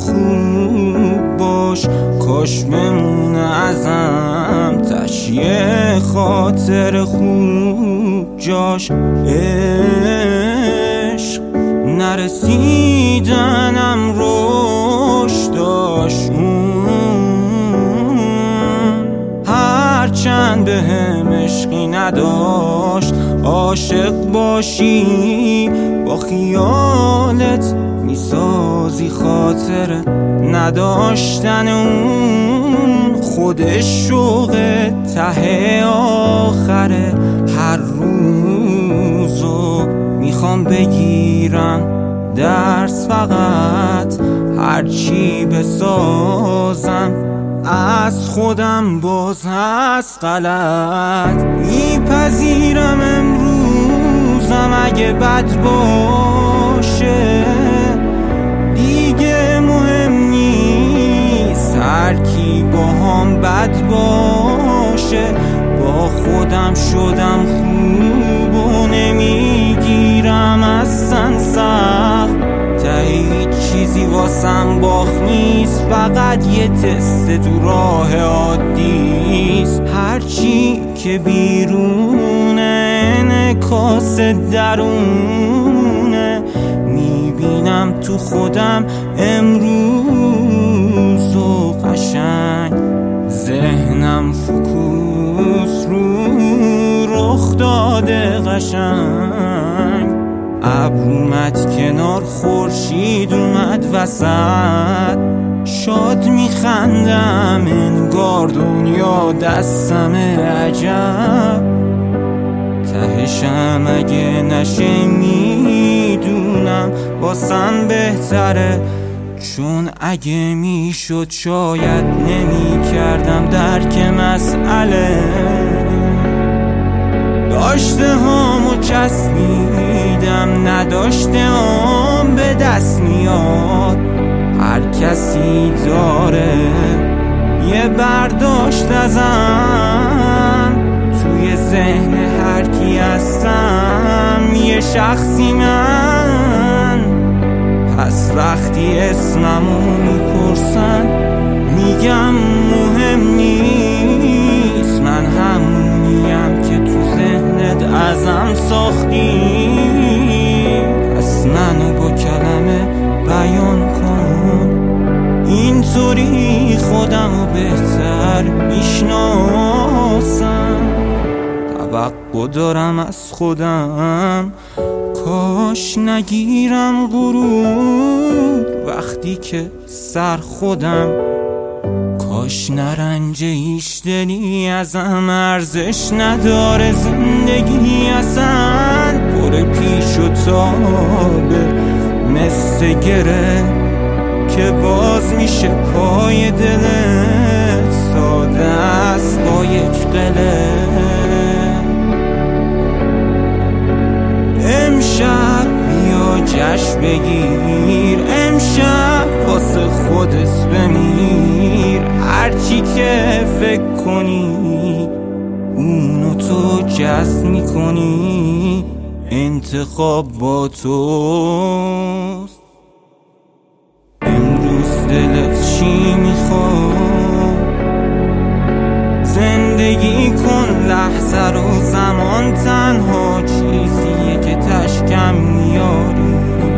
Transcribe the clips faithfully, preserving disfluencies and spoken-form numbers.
خوب باش، کاش بمونه ازم تشیه خاطر خوب جاش. عشق نرسیدنم روش داشت، هرچند به هم عشقی نداشت. عاشق باشی با خیالت میسازی خاطر نداشتن اون، خودش شوق ته آخره هر روزو میخوام بگیرم درس، فقط هرچی بسازم از خودم باز هست غلط. میپذیرم امروزم اگه بد باشه، دیگه مهم نیست هر کی با هم بد باشه. با خودم شدم خوب و نمیگیرم اصلا سخت، تا هیچ چیزی واسم باخت نیست، فقط یه تست تو راه عادیست. هرچی که بیرونه انعکاس درونه، میبینم تو خودم امروز و قشنگ ذهنم فوکوس رو رخ داده قشنگ. ابرومت کنار خورشید اومد وسط، شاد میخندم انگار دنیا دستمه. عجب تهشم اگه نشه میدونم واسم بهتره، چون اگه میشد شاید نمیکردم درک مسئله. داشته هامو چسبیدم، نداشته هام به دست میاد. هر کسی داره یه برداشت ازم، توی ذهن هر کی هستم یه شخصی من. پس وقتی اسممو میپرسن میگم مهم نیست، من همونیم که تو ذهنت ازم ساختی. پس منو با کلمه بیان کن، اینطوری خودمو بهتر میشناسم. توقع دارم از خودم کاش نگیرم غرور وقتی که سر خودم، کاش نرنجه هیچ دلی ازم، ارزش نداره زندگی اصلا. پر پیش و تابه مثل گره که باز میشه پای دلت، ساده است با یک قله. امشب بیا جشن بگیر، امشب واسه خودت بمیر. هرچی که فکر کنی اونو تو جذب میکنی، انتخاب با توست. امروز دلت چی میخواد؟ زندگی کن لحظه رو، زمان تنها چیزیه که تشکم میاری.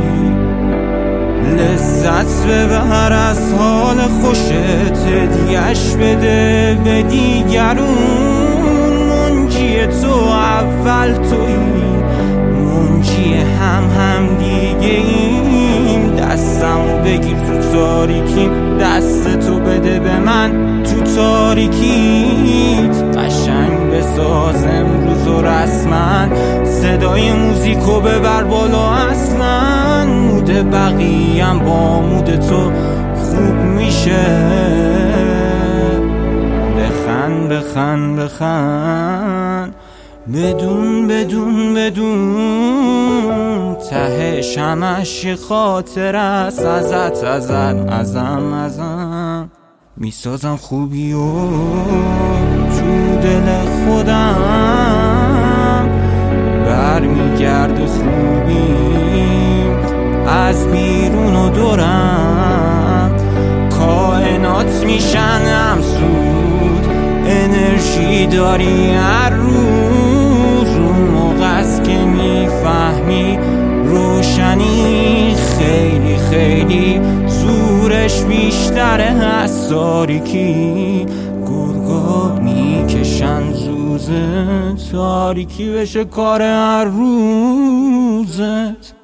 لذت ببر از حال خوشت، هدیه‌اش بده به دیگرون. منجی تو اول تویی، منجی هم هم دیگه ایم. دستمو بگیر تو تاریکیم، دست تو بده به من تو تاریکیت. قشنگ بساز امروز و رسما، صدای موزیکو ببر بالا اصلا. مود بقیه‌ام با مود تو خوب میشه. بخند بخند بخند بدون بدون بدون، تهش همش خاطر است ازت ازم ازم ازم. میسازم خوبی و تو دل خودم، برمیگرده خوبی از بیرون و دورم. هات میشن همسود، انرژی داری هر روز. اون موقع است که میفهمی روشنی خیلی خیلی زورش بیشتره از تاریکی. گرگا میکشن زوزه، تاریکی بشه کار هر روزت.